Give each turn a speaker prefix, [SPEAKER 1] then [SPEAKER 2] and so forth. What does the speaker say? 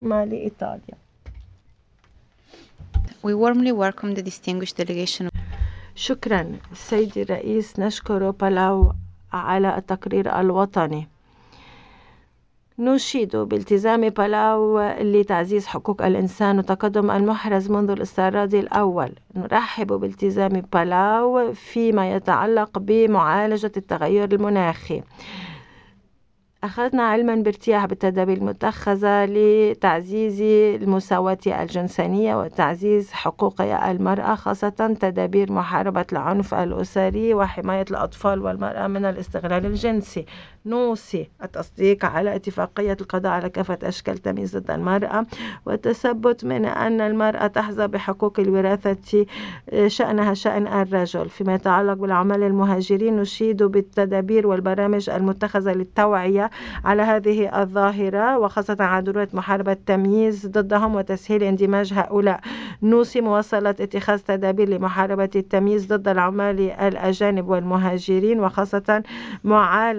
[SPEAKER 1] مالي إيطاليا.
[SPEAKER 2] We warmly welcome the distinguished delegation.
[SPEAKER 1] شكرا سيدي الرئيس. نشكر بالاو على التقرير الوطني. نشيد بالتزام بالاو لتعزيز حقوق الإنسان وتقدم المحرز منذ الاستعراض الأول. نرحب بالتزام بالاو فيما يتعلق بمعالجة التغير المناخي. أخذنا علما بارتياح بالتدابير المتخذة لتعزيز المساواة الجنسية وتعزيز حقوق المرأة، خاصة تدابير محاربة العنف الأسري وحماية الأطفال والمرأة من الاستغلال الجنسي. نوصي التصديق على اتفاقية القضاء على كافة أشكال التمييز ضد المرأة والتثبت من أن المرأة تحظى بحقوق الوراثة شأنها شأن الرجل. فيما يتعلق بالعمال المهاجرين نشيد بالتدابير والبرامج المتخذة للتوعية على هذه الظاهرة وخاصة على ضرورة محاربة التمييز ضدهم وتسهيل اندماج هؤلاء. نوصي مواصلة اتخاذ تدابير لمحاربة التمييز ضد العمال الأجانب والمهاجرين وخاصة معالجة